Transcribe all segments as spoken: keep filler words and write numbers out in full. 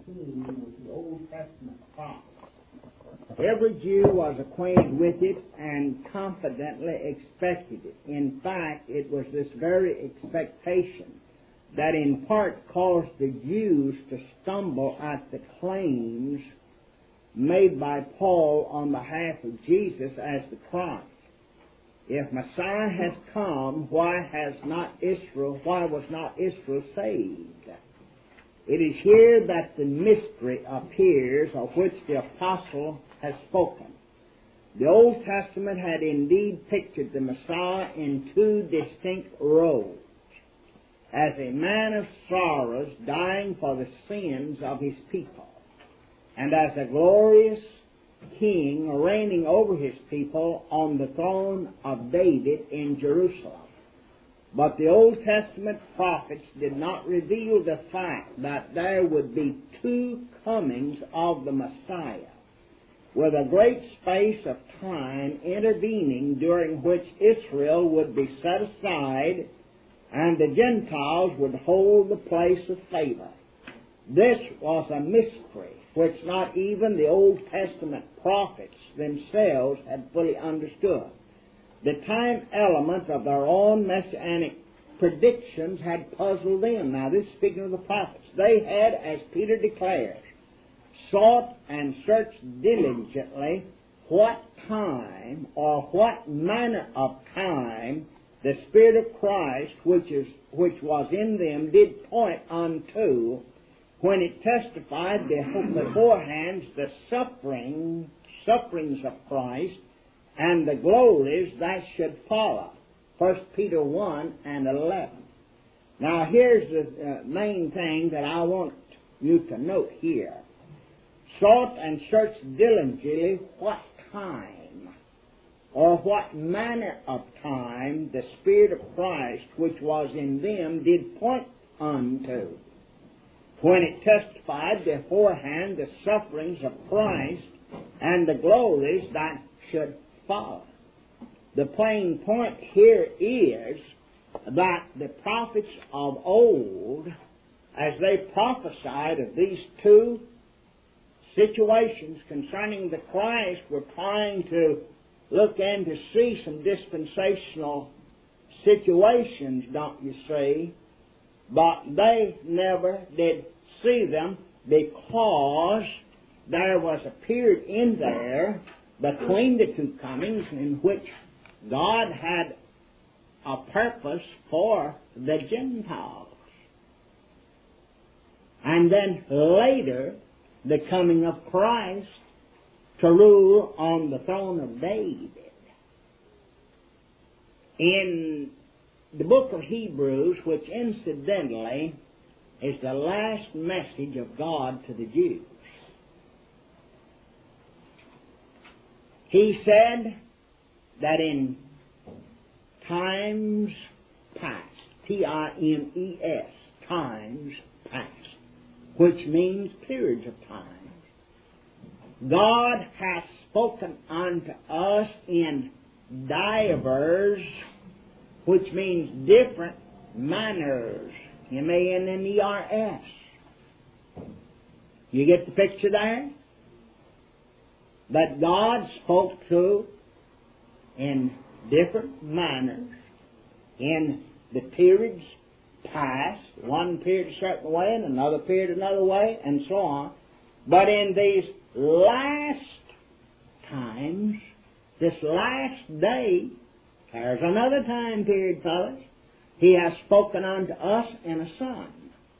theme with the Old Testament prophets. Every Jew was acquainted with it and confidently expected it. In fact, it was this very expectation that in part caused the Jews to stumble at the claims made by Paul on behalf of Jesus as the Christ. If Messiah has come, why has not Israel, why was not Israel saved? It is here that the mystery appears of which the apostle has spoken. The Old Testament had indeed pictured the Messiah in two distinct roles: as a man of sorrows dying for the sins of his people, and as a glorious king reigning over his people on the throne of David in Jerusalem. But the Old Testament prophets did not reveal the fact that there would be two comings of the Messiah, with a great space of time intervening during which Israel would be set aside and the Gentiles would hold the place of favor. This was a mystery which not even the Old Testament prophets themselves had fully understood. The time element of their own messianic predictions had puzzled them. Now, this is speaking of the prophets. They had, as Peter declares, sought and searched diligently what time or what manner of time the Spirit of Christ, which is which was in them, did point unto, when it testified beforehand the suffering, sufferings of Christ and the glories that should follow. First Peter one and eleven. Now here's the uh, main thing that I want you to note here. Sought and searched diligently what time or what manner of time the Spirit of Christ which was in them did point unto, when it testified beforehand the sufferings of Christ and the glories that should follow. The plain point here is that the prophets of old, as they prophesied of these two situations concerning the Christ, were trying to look in to see some dispensational situations, don't you see? But they never did see them, because there was a period in there between the two comings in which God had a purpose for the Gentiles. And then later, the coming of Christ to rule on the throne of David. In the book of Hebrews, which incidentally is the last message of God to the Jews, he said that in times past, T I M E S, times past, which means periods of time, God hath spoken unto us in divers, which means different manners, M A N N E R S. You get the picture there? That God spoke to in different manners in the periods past, one period a certain way and another period another way, and so on. But in these last times, this last day, there's another time period, fellas. He has spoken unto us in a Son.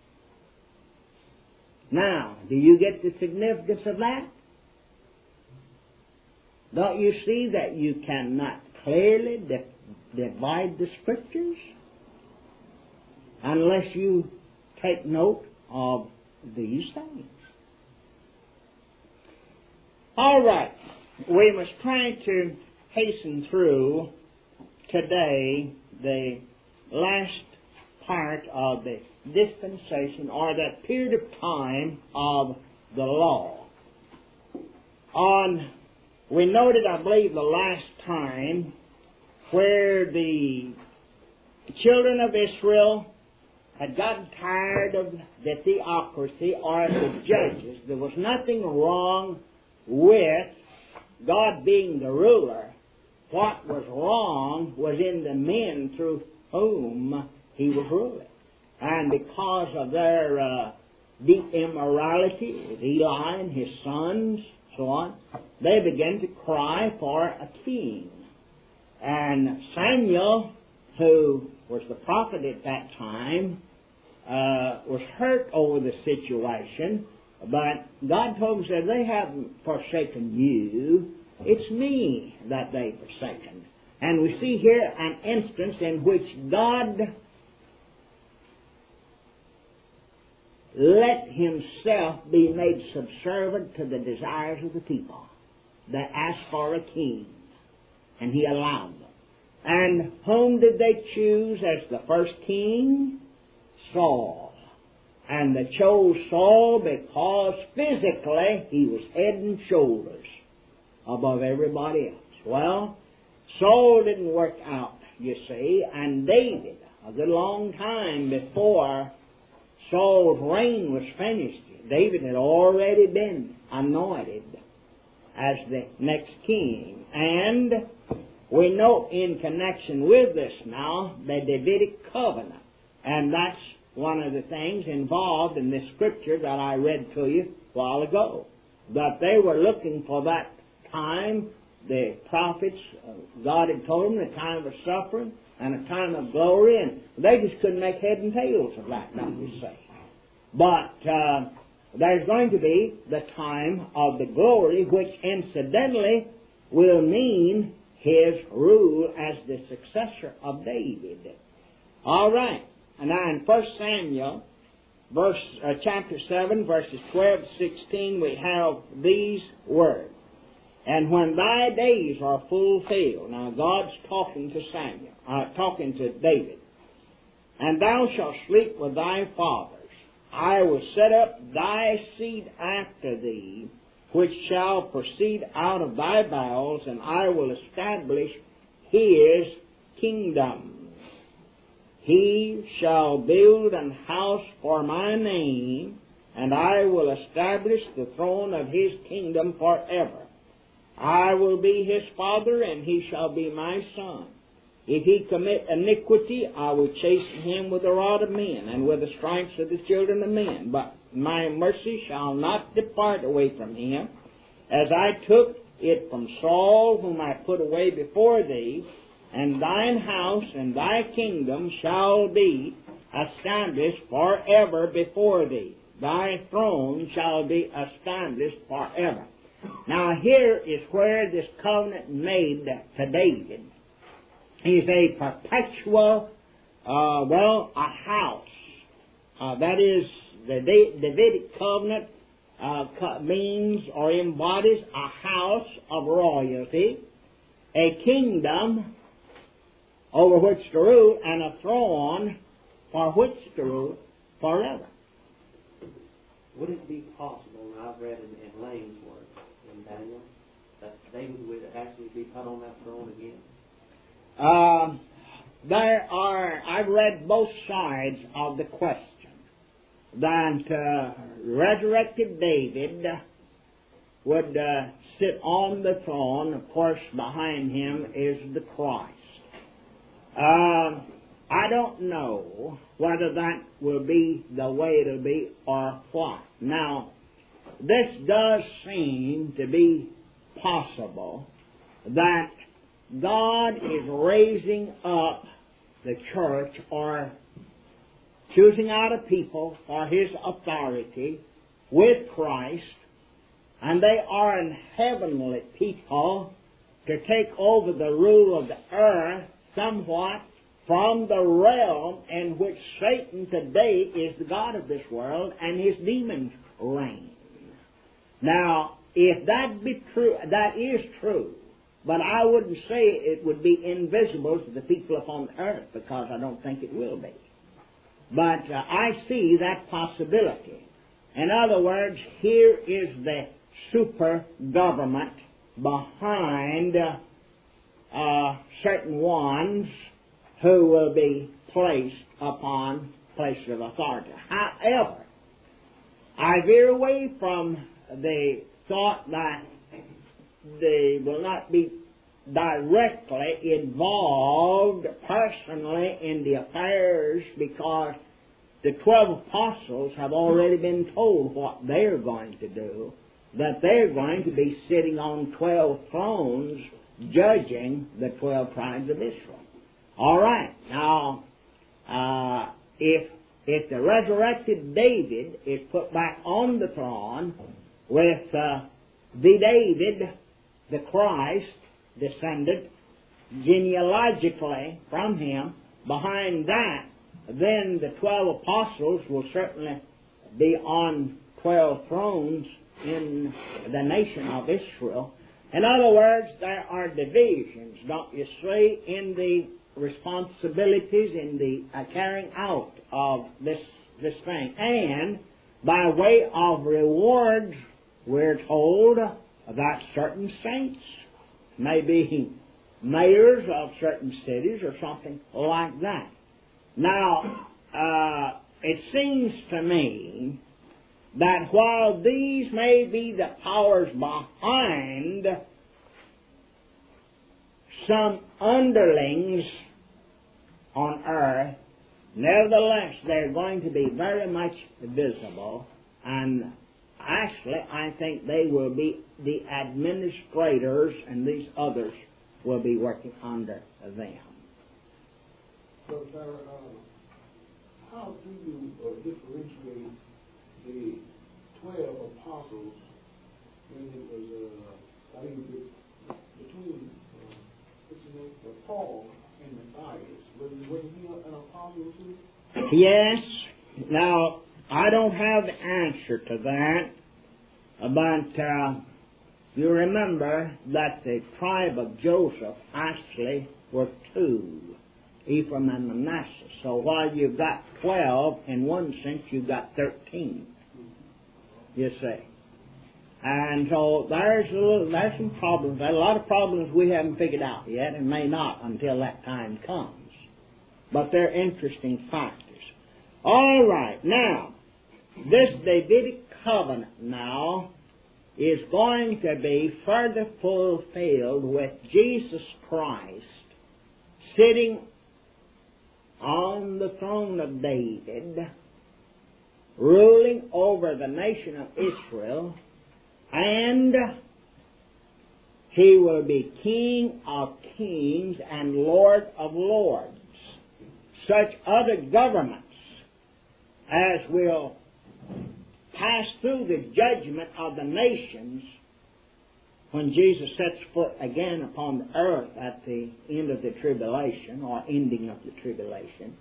Now, do you get the significance of that? Don't you see that you cannot clearly di- divide the Scriptures unless you take note of these things? All right. We must try to hasten through today the last part of the dispensation, or that period of time of the law. On, we noted, I believe, the last time where the children of Israel had gotten tired of the theocracy or the judges. There was nothing wrong with God being the ruler. What was wrong was in the men through whom He was ruling. And because of their uh, deep immorality with Eli and his sons, so on, they began to cry for a king. And Samuel, who was the prophet at that time, uh, was hurt over the situation, but God told him, said, they haven't forsaken you, it's me that they've forsaken. And we see here an instance in which God let Himself be made subservient to the desires of the people that asked for a king, and He allowed them. And whom did they choose as the first king? Saul. And they chose Saul because physically he was head and shoulders above everybody else. Well, Saul didn't work out, you see, and David, a good long time before Saul's reign was finished, David had already been anointed as the next king. And we know in connection with this now the Davidic covenant. And that's one of the things involved in this scripture that I read to you a while ago. That they were looking for that time, the prophets, uh, God had told them the time of suffering and a time of glory, and they just couldn't make head and tails of that, don't you say. But uh, there's going to be the time of the glory, which incidentally will mean His rule as the successor of David. All right. And now in First Samuel, verse uh, chapter seven, verses twelve to sixteen, we have these words. And when thy days are fulfilled, now God's talking to Samuel, uh, talking to David, and thou shalt sleep with thy fathers, I will set up thy seed after thee, which shall proceed out of thy bowels, and I will establish his kingdom. He shall build an house for my name, and I will establish the throne of his kingdom forever. I will be his father, and he shall be my son. If he commit iniquity, I will chasten him with the rod of men, and with the stripes of the children of men. But my mercy shall not depart away from him, as I took it from Saul, whom I put away before thee. And thine house and thy kingdom shall be established forever before thee. Thy throne shall be established forever. Now here is where this covenant made to David is a perpetual, uh, well, a house. Uh, that is, the Davidic covenant uh, means or embodies a house of royalty, a kingdom over which to rule, and a throne for which to rule forever. Would it be possible, and I've read in, in Lane's work in Daniel, that David would actually be put on that throne again? Uh, there are, I've read both sides of the question. That uh, resurrected David would uh, sit on the throne. Of course, behind him is the Christ. Uh, I don't know whether that will be the way it'll be or what. Now, this does seem to be possible that God is raising up the church or choosing out a people for His authority with Christ, and they are an heavenly people to take over the rule of the earth somewhat from the realm in which Satan today is the god of this world and his demons reign. Now, if that be true, that is true, but I wouldn't say it would be invisible to the people upon the earth, because I don't think it will be. But uh, I see that possibility. In other words, here is the super government behind uh, uh, certain ones who will be placed upon places of authority. However, I veer away from the thought that they will not be directly involved personally in the affairs, because the twelve apostles have already been told what they're going to do, that they're going to be sitting on twelve thrones judging the twelve tribes of Israel. All right. Now, uh, if if the resurrected David is put back on the throne with uh, the David, the Christ, descended genealogically from him, behind that, then the twelve apostles will certainly be on twelve thrones in the nation of Israel. In other words, there are divisions, don't you see, in the responsibilities, in the uh, carrying out of this this thing. And by way of rewards, we're told that certain saints may be mayors of certain cities or something like that. Now, uh, it seems to me that while these may be the powers behind some underlings on earth, nevertheless they're going to be very much visible, and actually I think they will be the administrators, and these others will be working under them. So, sir, uh, how do you uh, differentiate the twelve apostles when it was, uh, I mean, be- between uh, what's his name, uh, Paul and Matthias? Was, was he an apostle too? Yes. Now, I don't have the answer to that, but uh, you remember that the tribe of Joseph actually were two, Ephraim and Manasseh. So while you've got twelve, in one sense you've got thirteen, you see. And so there's a little, there's some problems. There's a lot of problems we haven't figured out yet, and may not until that time comes. But they're interesting factors. All right, now, this Davidic covenant now is going to be further fulfilled with Jesus Christ sitting on the throne of David, ruling over the nation of Israel, and he will be King of kings and Lord of lords. Such other governments as will pass through the judgment of the nations when Jesus sets foot again upon the earth at the end of the tribulation, or ending of the tribulation,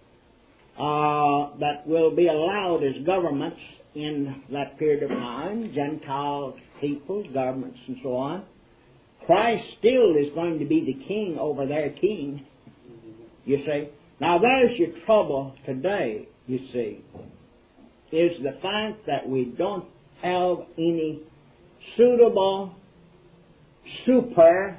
uh, that will be allowed as governments in that period of time, Gentile peoples, governments, and so on. Christ still is going to be the king over their king, you see. Now there's your trouble today, you see, is the fact that we don't have any suitable super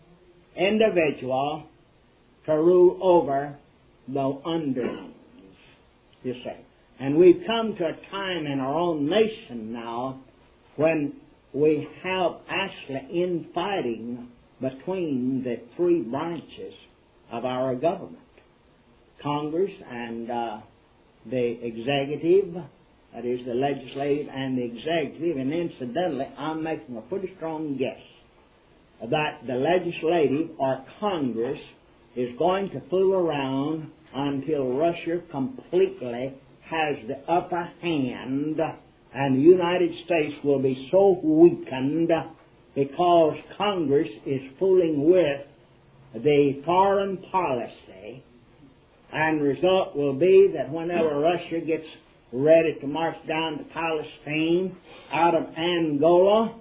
individual to rule over the underlings, you see. And we've come to a time in our own nation now when we have actually infighting between the three branches of our government, Congress and uh, the executive, that is the legislative and the executive. And incidentally, I'm making a pretty strong guess that the legislative or Congress is going to fool around until Russia completely has the upper hand, and the United States will be so weakened because Congress is fooling with the foreign policy, and the result will be that whenever Russia gets ready to march down to Palestine out of Angola,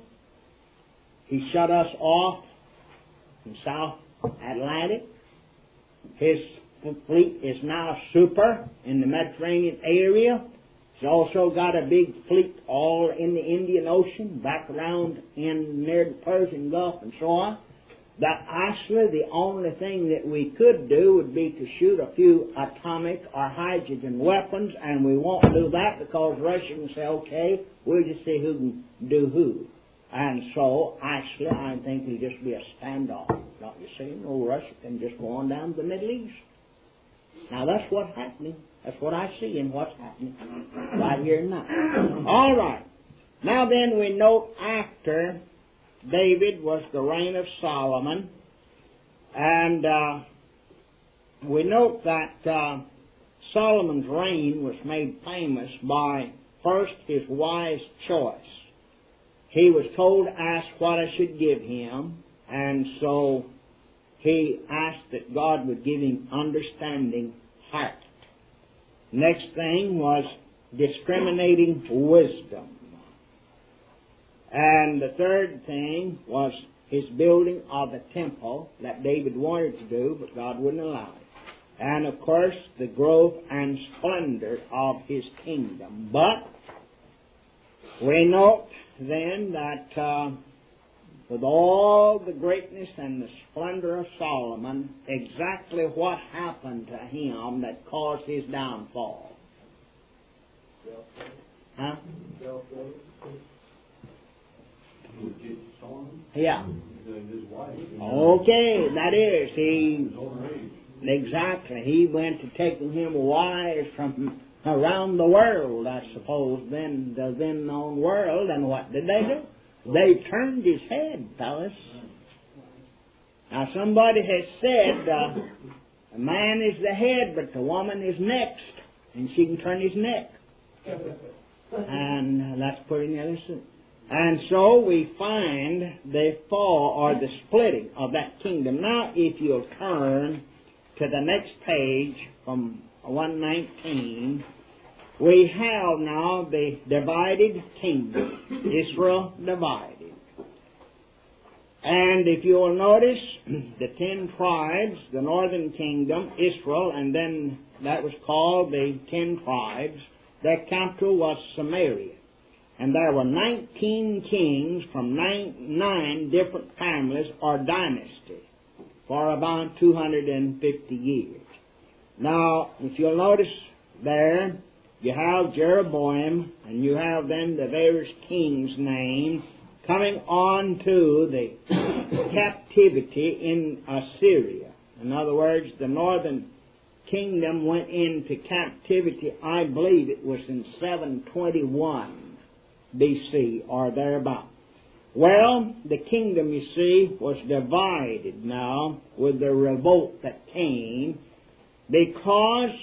he shut us off in South Atlantic. His fleet is now super in the Mediterranean area. He's also got a big fleet all in the Indian Ocean, back around in near the Persian Gulf and so on. that actually the only thing that we could do would be to shoot a few atomic or hydrogen weapons, and we won't do that because Russia can say, okay, we'll just see who can do who. And so, actually, I think it'll just be a standoff. Don't you see? No, Russia can just go on down to the Middle East. Now, that's what's happening. That's what I see in what's happening right here now. All right. Now then, we note after David was the reign of Solomon, and uh, we note that uh, Solomon's reign was made famous by, first, his wise choice. He was told to ask what I should give him, and so he asked that God would give him understanding heart. Next thing was discriminating wisdom. And the third thing was his building of the temple that David wanted to do, but God wouldn't allow it. And, of course, the growth and splendor of his kingdom. But we note then that uh, with all the greatness and the splendor of Solomon, exactly what happened to him that caused his downfall? Huh? Yeah. Okay, that is. He exactly. He went to taking him wives from around the world, I suppose, then the then known world, and what did they do? They turned his head, fellas. Now somebody has said uh, a man is the head, but the woman is next, and she can turn his neck. And that's pretty innocent. And so we find the fall or the splitting of that kingdom. Now, if you'll turn to the next page from one nineteen, we have now the divided kingdom, Israel divided. And if you'll notice, the ten tribes, the northern kingdom, Israel, and then that was called the ten tribes, their capital was Samaria. And there were nineteen kings from nine, nine different families or dynasties for about two hundred fifty years. Now, if you'll notice there, you have Jeroboam, and you have then the various kings' names coming on to the captivity in Assyria. In other words, the northern kingdom went into captivity, I believe it was in seven twenty-one B C or thereabout. Well, the kingdom, you see, was divided now with the revolt that came, because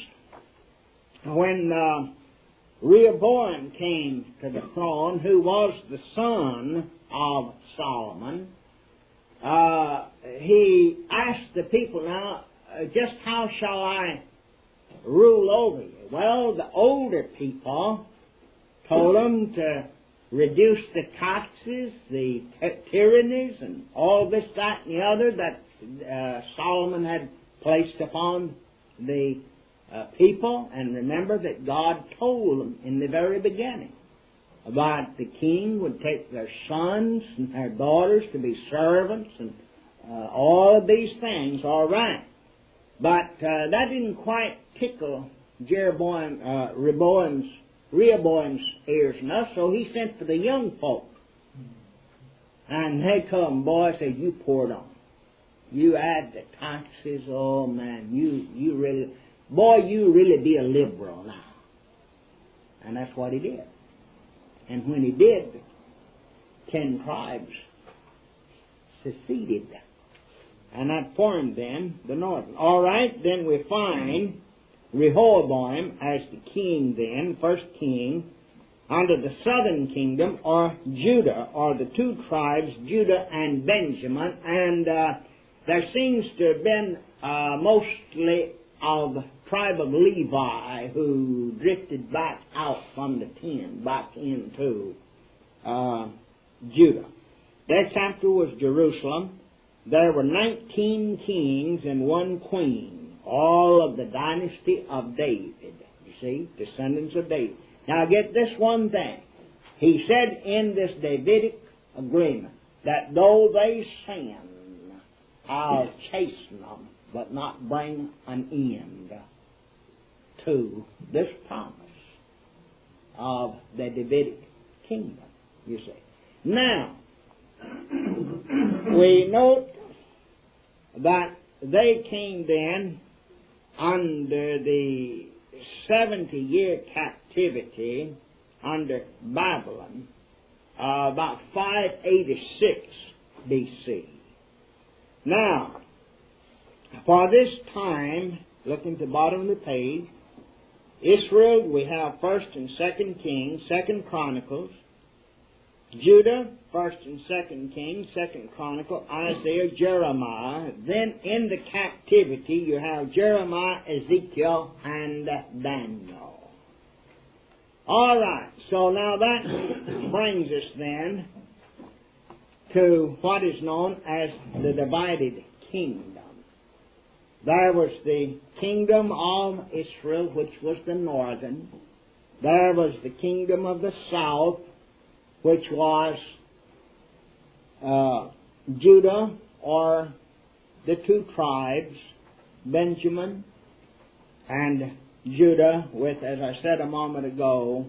when uh, Rehoboam came to the throne, who was the son of Solomon, uh, he asked the people, now, uh, just how shall I rule over you? Well, the older people told him to reduce the taxes, the tyrannies, and all this, that, and the other that uh, Solomon had placed upon the uh, people. And remember that God told them in the very beginning about the king would take their sons and their daughters to be servants and uh, all of these things, all right. But uh, that didn't quite tickle Jeroboam, uh, Rehoboam's Rehoboam's ears enough, so he sent for the young folk. And they told him, boy, said, you poured on. You add the taxes, oh man, you, you really, boy, you really be a liberal now. And that's what he did. And when he did, the ten tribes seceded. And that formed then the northern. All right, then we find Rehoboam as the king then, first king, under the southern kingdom, or Judah, or the two tribes, Judah and Benjamin. And uh, there seems to have been uh, mostly of the tribe of Levi who drifted back out from the ten, back into uh, Judah. Their capital was Jerusalem. There were nineteen kings and one queen, all of the dynasty of David, you see, descendants of David. Now get this one thing. He said in this Davidic agreement that though they sin, I'll chasten them, but not bring an end to this promise of the Davidic kingdom, you see. Now, we note that they came then under the seventy-year captivity under Babylon, uh, about five eighty-six B C. Now, for this time, looking at the bottom of the page, Israel, we have First and Second Kings, Second Chronicles. Judah, First and Second Kings, Second Chronicle, Isaiah, Jeremiah. Then in the captivity you have Jeremiah, Ezekiel, and Daniel. All right, so now that brings us then to what is known as the divided kingdom. There was the kingdom of Israel, which was the northern. There was the kingdom of the south, which was uh, Judah, or the two tribes, Benjamin and Judah, with, as I said a moment ago,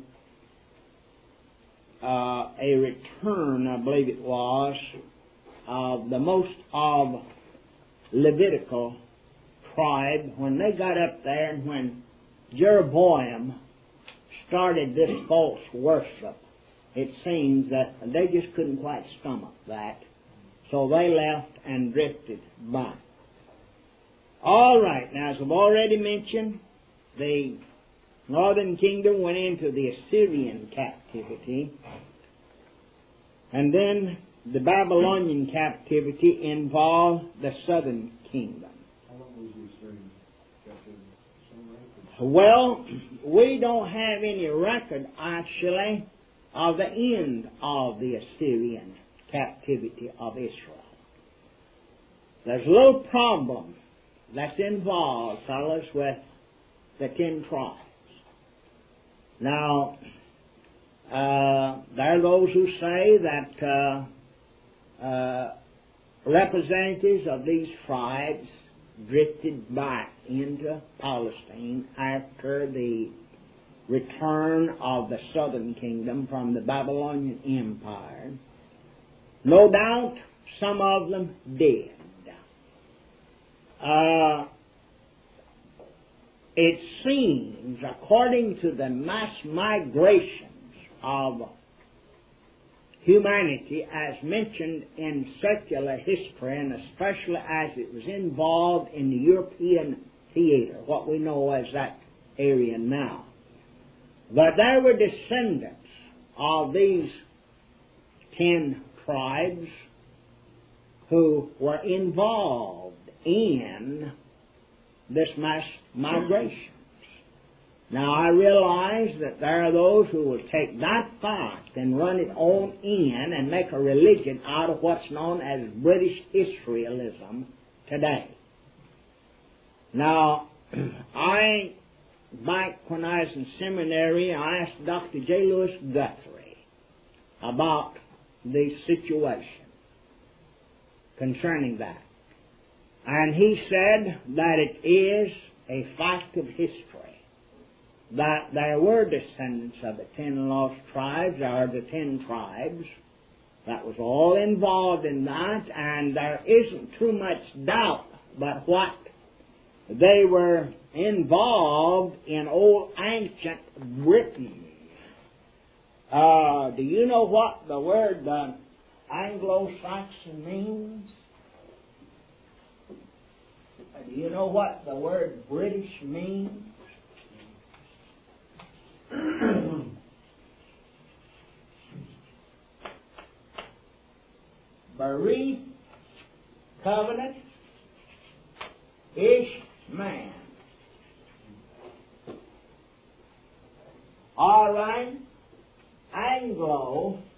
uh, a return, I believe it was, of the most of Levitical tribe, when they got up there and when Jeroboam started this false worship. It seems that they just couldn't quite stomach that, so they left and drifted by. All right, now as I've already mentioned, the northern kingdom went into the Assyrian captivity, and then the Babylonian captivity involved the southern kingdom. How long was the Assyrian captivity? Well, we don't have any record, actually, of the end of the Assyrian captivity of Israel. There's a little problem that's involved, fellas, with the ten tribes. Now, uh, there are those who say that uh, uh, representatives of these tribes drifted back into Palestine after the return of the southern kingdom from the Babylonian Empire. No doubt some of them did. Uh, it seems, according to the mass migrations of humanity as mentioned in secular history, and especially as it was involved in the European theater, what we know as that area now, but there were descendants of these ten tribes who were involved in this mass migration. Now I realize that there are those who will take that fact and run it on in and make a religion out of what's known as British Israelism today. Now, I Back when I was in seminary, I asked Doctor J. Lewis Guthrie about the situation concerning that. And he said that it is a fact of history that there were descendants of the ten lost tribes, or the ten tribes, that was all involved in that, and there isn't too much doubt but what they were involved in old ancient Britain. Uh, do you know what the word uh, Anglo-Saxon means? Do you know what the word British means? Bereaved, covenant, ish, man. All right, Anglo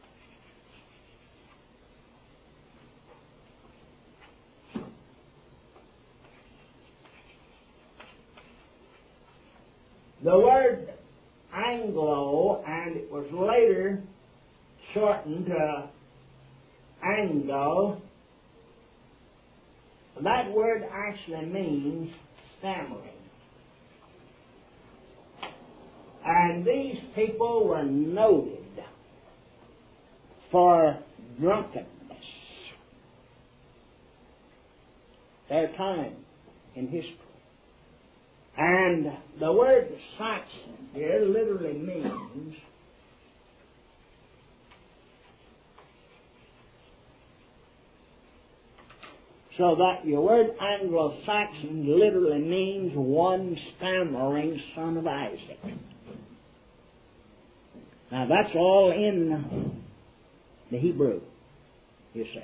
the word Anglo, and it was later shortened to Anglo, that word actually means stammering. And these people were noted for drunkenness. Their time in history. And the word Saxon here literally means so that your word Anglo-Saxon literally means one stammering son of Isaac. Now that's all in the Hebrew, you see.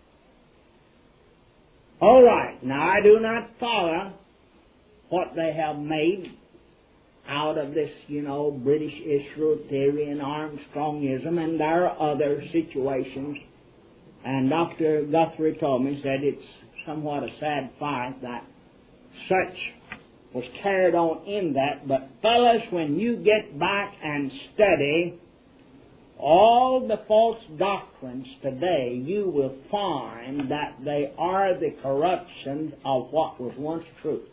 All right, now I do not follow what they have made out of this, you know, British Israel theory and Armstrongism, and there are other situations. And Doctor Guthrie told me, said it's somewhat a sad fact that such was carried on in that. But fellas, when you get back and study all the false doctrines today, you will find that they are the corruptions of what was once truth.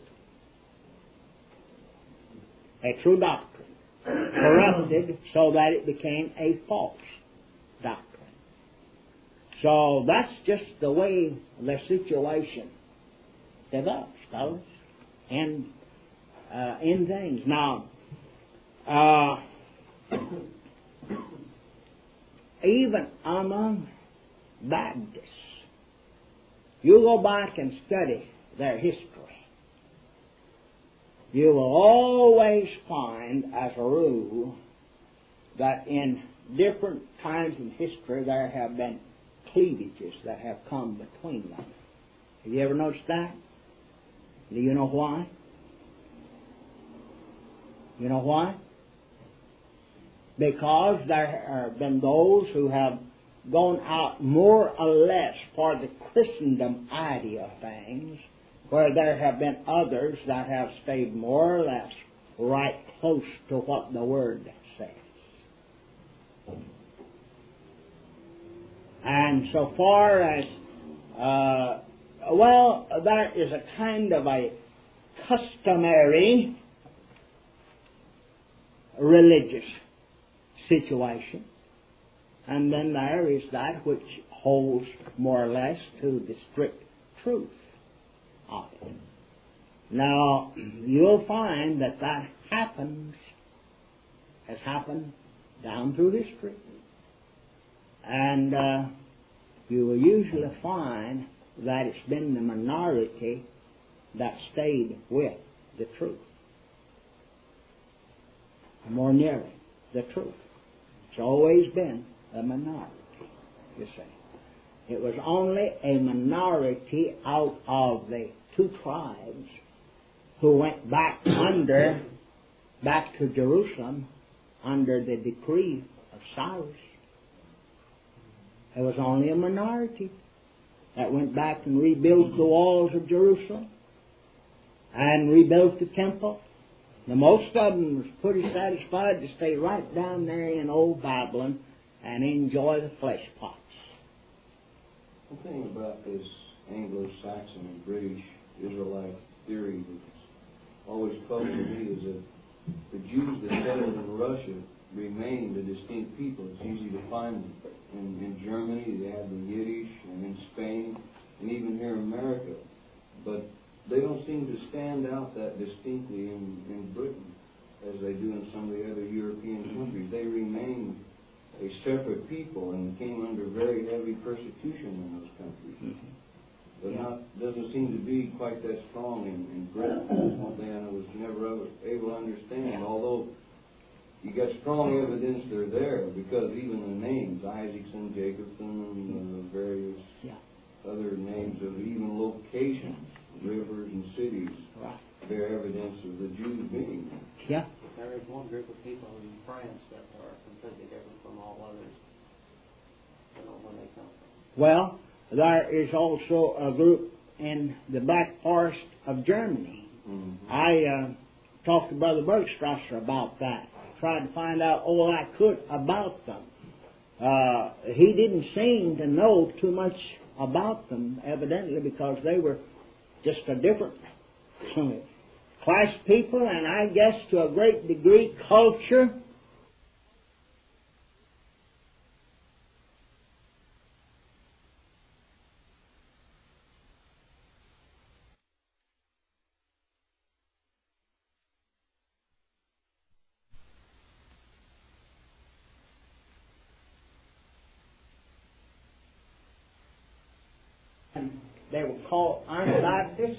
A true doctrine, corrupted so that it became a false doctrine. So that's just the way the situation develops, fellas, and uh, in things. Now, uh, even among Baptists, you go back and study their history, you will always find, as a rule, that in different times in history there have been cleavages that have come between them. Have you ever noticed that? Do you know why? You know why? Because there have been those who have gone out more or less for the Christendom idea of things, where there have been others that have stayed more or less right close to what the Word says. And so far as, uh, well, there is a kind of a customary religious situation, and then there is that which holds more or less to the strict truth of it. Now, you'll find that that happens, has happened down through history. And uh, you will usually find that it's been the minority that stayed with the truth, more nearly the truth. It's always been a minority, you see. It was only a minority out of the two tribes who went back under, back to Jerusalem under the decree of Cyrus. There was only a minority that went back and rebuilt the walls of Jerusalem and rebuilt the temple. The most of them was pretty satisfied to stay right down there in old Babylon and enjoy the flesh pots. The thing about this Anglo-Saxon and British Israelite theory that's always puzzled me is that the Jews that settled in Russia remained a distinct people. It's easy to find them. In, in Germany, they have the Yiddish, and in Spain, and even here in America. But they don't seem to stand out that distinctly in, in Britain as they do in some of the other European countries. They remain a separate people and came under very heavy persecution in those countries. Mm-hmm. But yeah. not doesn't seem to be quite that strong in, in Britain. That's one thing I was never able to understand. Although you got strong evidence they're there, because even the names, Isaacson, Jacobson, and uh, various yeah. other names of even locations, rivers and cities, right. bear evidence of the Jews being there. Yeah. There is one group of people in France that are completely different from all others. I don't know where they come from. Well, there is also a group in the Black Forest of Germany. Mm-hmm. I uh, talked to Brother Bergstrasser about that. Tried to find out all I could about them. Uh, he didn't seem to know too much about them, evidently, because they were just a different class of people, and I guess to a great degree culture. They were called Anabaptists.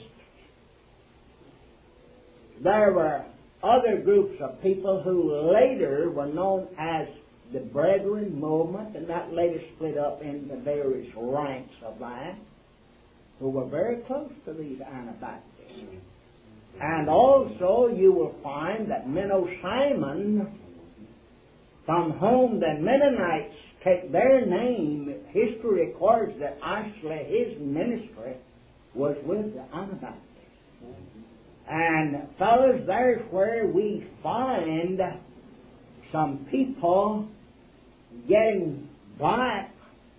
There were other groups of people who later were known as the Brethren movement, and that later split up into various ranks of that, who were very close to these Anabaptists. And also you will find that Menno Simon, from whom the Mennonites take their name, history records that actually his ministry was with the Anabaptists. And fellas, there's where we find some people getting back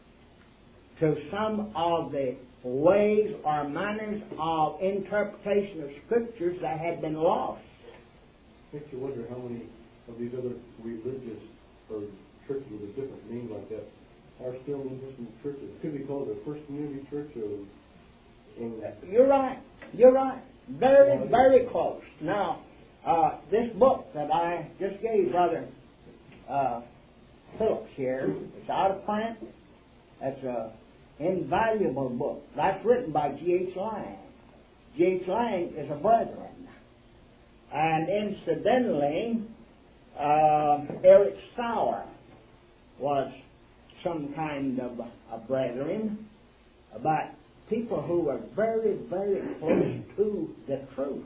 to some of the ways or manners of interpretation of Scriptures that had been lost. Makes you wonder how many of these other religious or churches with a different name like that are still in Christian churches. Could be called a First Community Church or in that. You're right. You're right. Very, very close. Now, uh, this book that I just gave Brother uh, Phillips here, it's out of print. It's an invaluable book. That's written by G H Lang. G H Lang is a brethren. And incidentally, uh, Eric Sauer was some kind of a brethren, but people who were very, very close to the truth.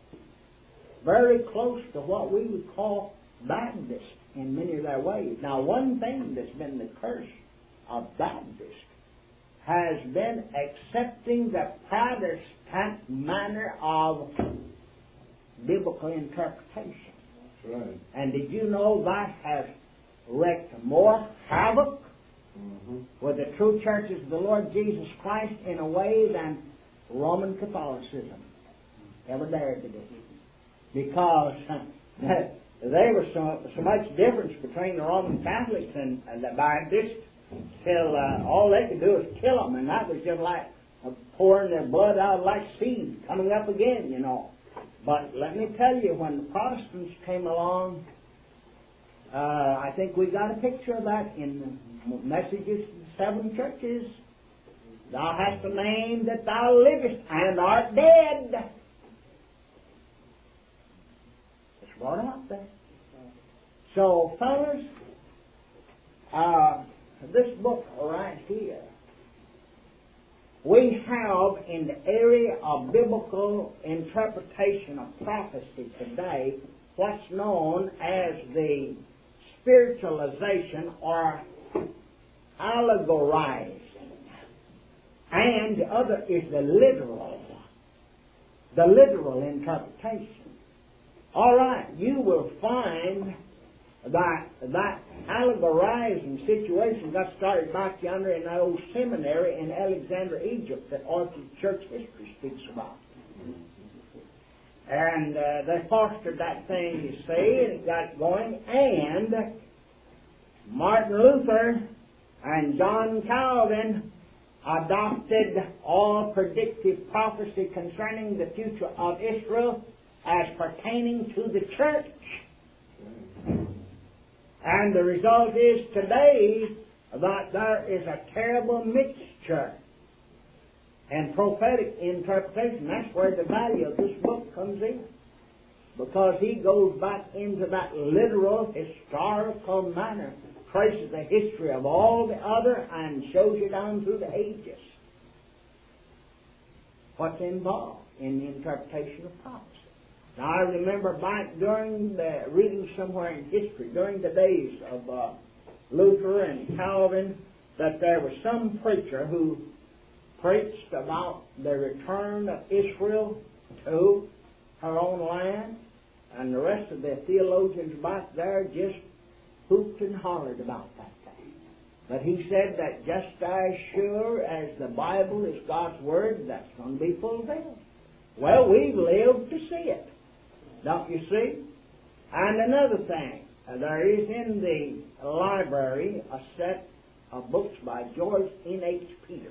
Very close to what we would call Baptist in many of their ways. Now, one thing that's been the curse of Baptist has been accepting the Protestant manner of biblical interpretation. That's right. And did you know that has wreaked more havoc mm-hmm. with the true churches of the Lord Jesus Christ in a way than Roman Catholicism ever dared to do? Because they were so, so much difference between the Roman Catholics and, and the Baptists till uh, all they could do was kill them, and that was just like uh, pouring their blood out like seed coming up again, you know. But let me tell you, when the Protestants came along, uh, I think we got a picture of that in the messages to the seven churches. Thou hast a name that thou livest and art dead. It's brought out there. So, fellas, uh, this book right here, we have in the area of biblical interpretation of prophecy today what's known as the spiritualization or allegorizing. And the other is the literal, the literal interpretation. All right, you will find that that allegorizing situation got started back yonder in that old seminary in Alexandria, Egypt, that Orchard Church history speaks about. And uh, they fostered that thing, you see, and it got going. And Martin Luther and John Calvin adopted all predictive prophecy concerning the future of Israel as pertaining to the church. And the result is today that there is a terrible mixture and prophetic interpretation. That's where the value of this book comes in, because he goes back into that literal historical manner, traces the history of all the other, and shows you down through the ages what's involved in the interpretation of prophecy. Now, I remember back during the reading somewhere in history, during the days of uh, Luther and Calvin, that there was some preacher who preached about the return of Israel to her own land, and the rest of the theologians back there just hooped and hollered about that thing. But he said that just as sure as the Bible is God's Word, that's going to be fulfilled. Well, we've lived to see it. Don't you see? And another thing, uh, there is in the library a set of books by George N H Peters.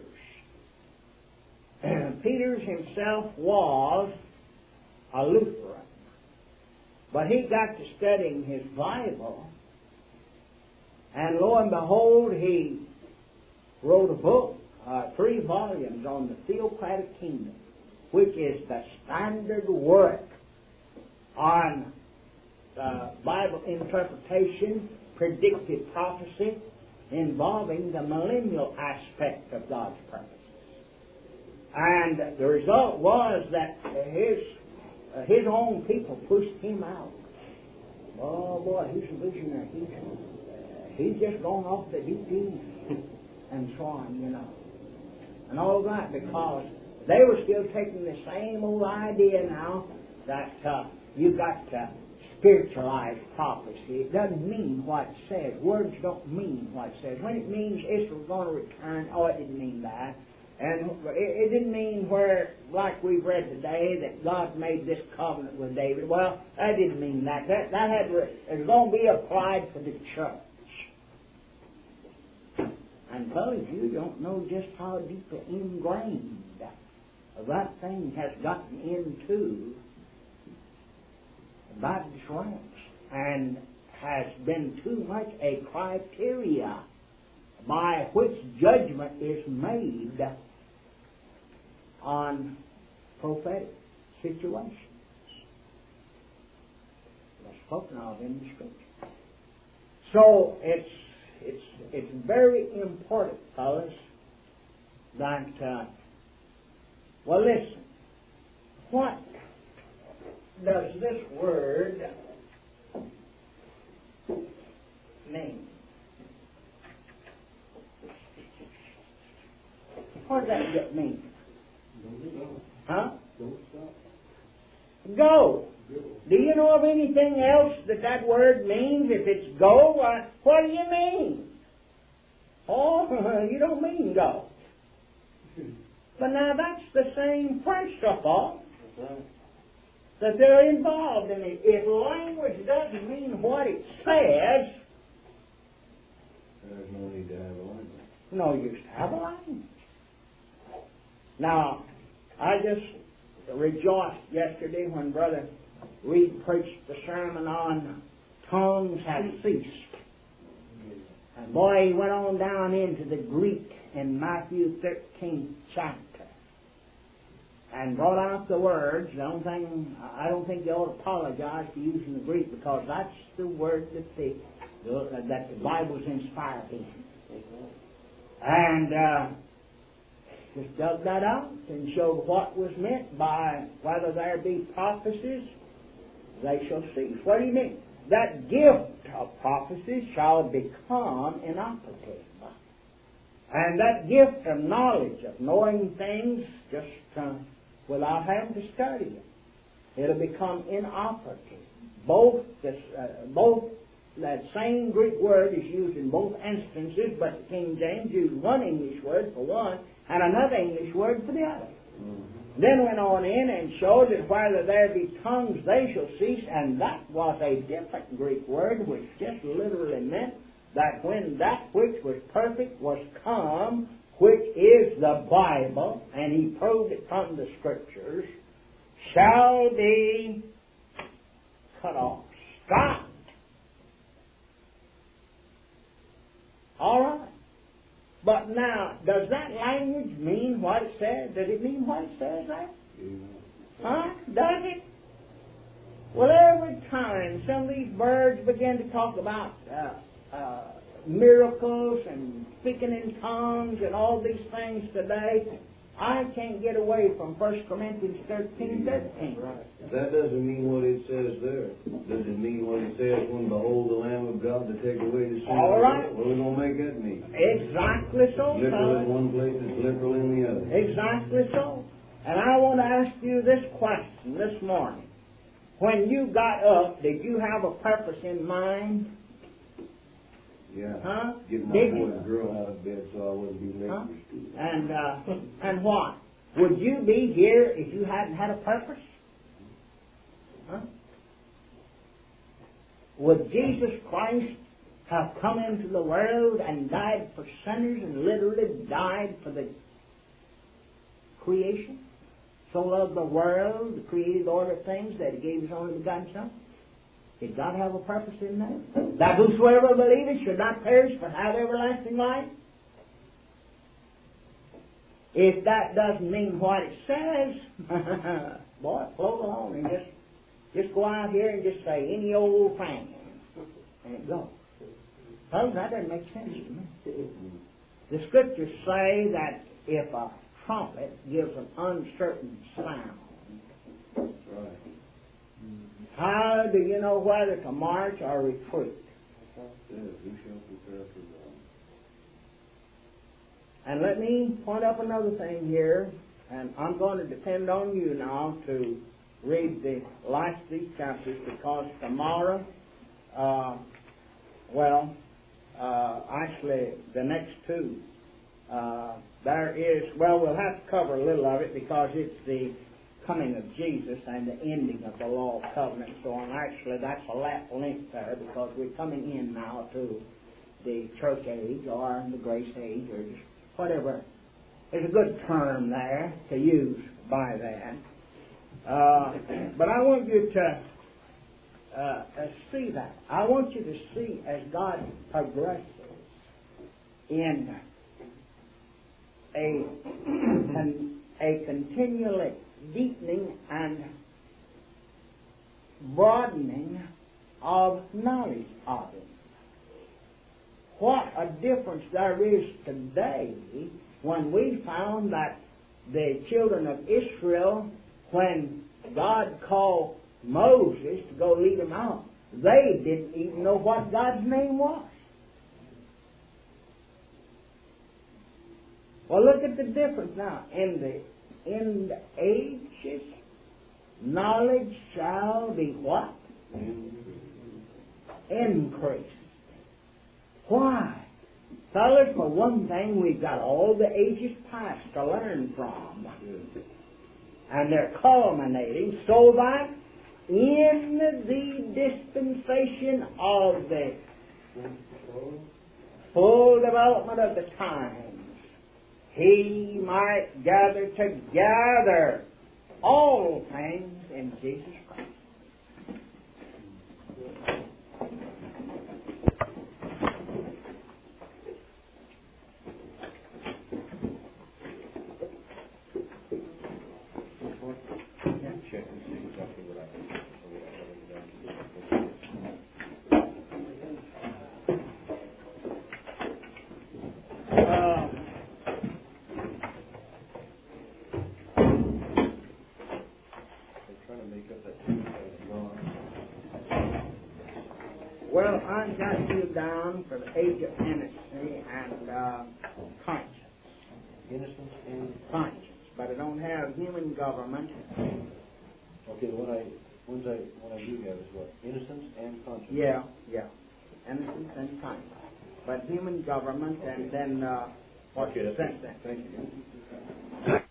Peters himself was a Lutheran, but he got to studying his Bible, and lo and behold, he wrote a book, uh, three volumes on the theocratic kingdom, which is the standard work on uh, Bible interpretation, predictive prophecy, involving the millennial aspect of God's purposes. And the result was that his uh, his own people pushed him out. Oh boy, he's a visionary. He's, uh, he's just gone off the deep end and so on, you know. And all that because they were still taking the same old idea now that uh, you've got to spiritualize prophecy. It doesn't mean what it says. Words don't mean what it says. When it means Israel's going to return, oh, it didn't mean that. And it, it didn't mean where, like we've read today, that God made this covenant with David. Well, that didn't mean that. That, that had it's going to be applied to the church. And fellas, you don't know just how deeply ingrained that thing has gotten into Baptist ranks and has been too much a criteria by which judgment is made on prophetic situations. That's spoken of in the Scripture. So it's it's it's very important, fellas, that uh, well, listen. What does this word mean? What does that mean? Huh? Don't stop. Go. Go. Do you know of anything else that that word means? If it's go, uh, what do you mean? Oh, you don't mean go. But now that's the same principle that they're involved in it. If language doesn't mean what it says, There's no need to have a language. no use to have a language. Now, I just rejoiced yesterday when Brother Reed preached the sermon on tongues have ceased. And boy, he went on down into the Greek in Matthew thirteenth chapter and brought out the words. The only thing, I don't think you ought to apologize for using the Greek because that's the word that the, that the Bible's inspired in. And uh, just dug that out and showed what was meant by whether there be prophecies, they shall cease. What do you mean? That gift of prophecy shall become inoperative. And that gift of knowledge, of knowing things just uh, without having to study it, it'll become inoperative. Both, this, uh, both that same Greek word is used in both instances, but the King James used one English word for one and another English word for the other. Mm-hmm. Then went on in and showed that whether there be tongues, they shall cease, and that was a different Greek word, which just literally meant that when that which was perfect was come, which is the Bible, and he proved it from the Scriptures, shall be cut off, stopped. All right. But now, does that language mean what it says? Does it mean what it says there? Huh? Does it? Well, every time some of these birds begin to talk about uh, uh, miracles and speaking in tongues and all these things today, I can't get away from First Corinthians thirteen thirteen. Right. That doesn't mean what it says there. Does it mean what it says when behold the Lamb of God to take away the sin of the All right. world? What are we going to make that mean? Exactly so. Literal in one place, it's literal in the other. Exactly so. And I want to ask you this question this morning. When you got up, did you have a purpose in mind? Yeah. Huh? Get my Did boy you? and girl out of bed so I wouldn't be late Huh? for school. And uh, and what? Would you be here if you hadn't had a purpose? Huh? Would Jesus Christ have come into the world and died for sinners and literally died for the creation? So loved the world, the created order of things, that He gave His only begotten Son? Did God have a purpose in that? That whosoever believeth should not perish but have everlasting life? If that doesn't mean what it says, boy, float along and just just go out here and just say any old thing, and it goes. Well, that doesn't make sense to me. The Scriptures say that if a trumpet gives an uncertain sound, That's right. how do you know whether to march or retreat? Yeah, who shall prepare for God? And let me point up another thing here, and I'm going to depend on you now to read the last of these chapters, because tomorrow, uh, well, uh, actually the next two, uh, there is, well, we'll have to cover a little of it because it's the coming of Jesus and the ending of the law of covenant and so on. Actually, that's a lap length there, because we're coming in now to the church age or the grace age or just whatever. There's a good term there to use by that. Uh, but I want you to uh, uh, see that. I want you to see as God progresses in a, con, a continually deepening and broadening of knowledge of Him. What a difference there is today when we found that the children of Israel, when God called Moses to go lead them out, they didn't even know what God's name was. Well, look at the difference now. In the end ages, knowledge shall be what? Increased. Why? Fellas, for one thing, we've got all the ages past to learn from. And they're culminating so that in the dispensation of the full development of the times, He might gather together all things in Jesus Christ. Well, I've got you down for the age of innocency and uh, conscience. Innocence and Conscience. But I don't have human government. okay, the one I ones I one I do have is what? Innocence and conscience. Yeah, yeah. Innocence and conscience. But human government and then uh, what's Okay, the that's sense it. then? Thank you.